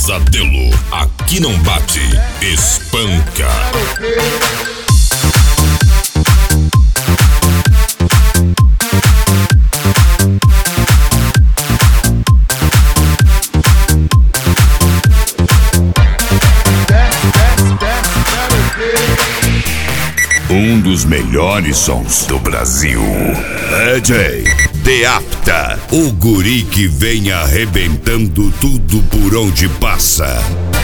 Pesadelo, aqui não bate, espanca. Um dos melhores sons do Brasil. DJ Deapta, o guri que vem arrebentando tudo por onde passa.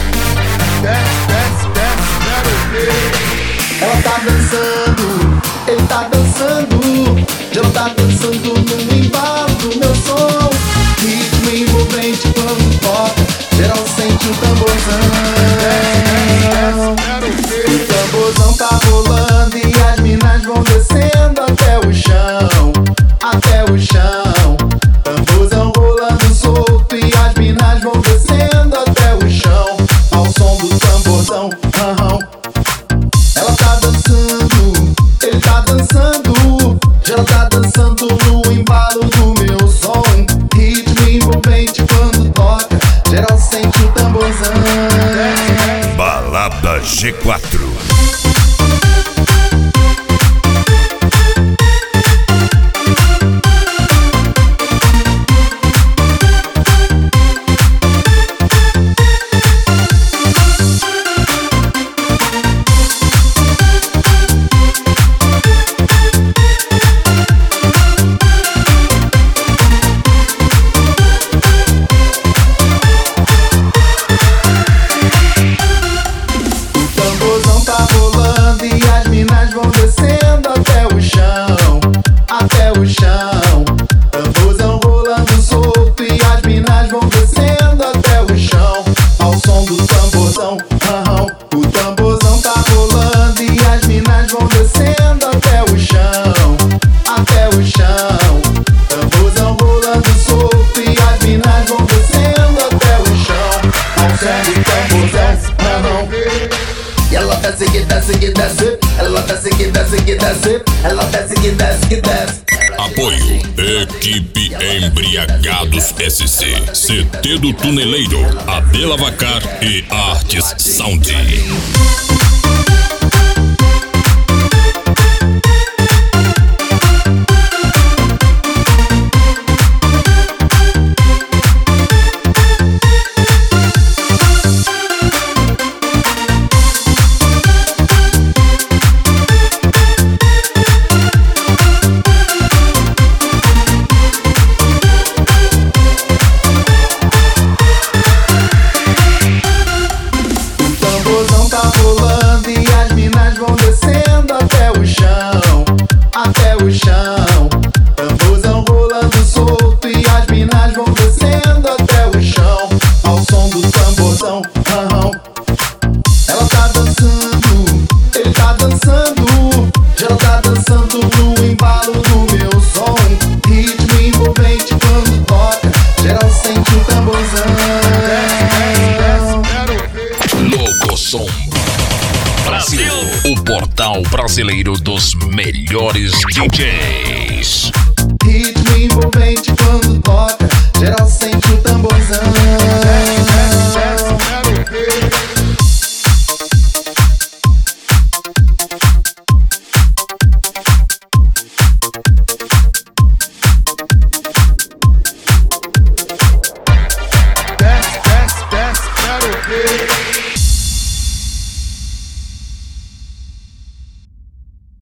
Ela tá dançando, ele tá dançando, já tá dançando no embalo do meu som. Ritmo envolvente quando toca, geral sente o tamborzão. O tamborzão tá rolando e as minas vão descendo até o chão, até o chão. Tamborzão rolando solto e as minas vão descendo até o chão, ao som do tamborzão. Ela tá dançando, ele tá dançando, já tá dançando no embalo do meu som. Ritmo envolvente quando toca, geral sente o tamborzão. Balada G4. Apoio Equipe Embriagados SC, CT do Tuneleiro, Abela Vacar e Artes Sound. Brasil, o portal brasileiro dos melhores DJs. Ritmo envolvente quando toca, geral sem